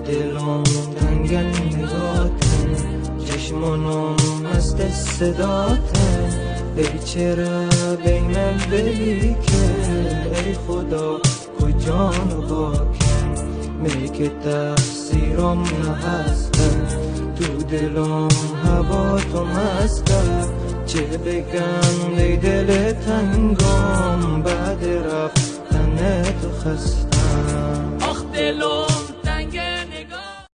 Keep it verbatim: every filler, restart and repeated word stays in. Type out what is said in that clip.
دلم تنگن نگاهتن، چشمانم مست صداتن. ای چرا بی من بری که ای خدا کجا نباکن، می که تقصیرم نهستن، تو دلم هوا تو مستن. چه بگم ای دل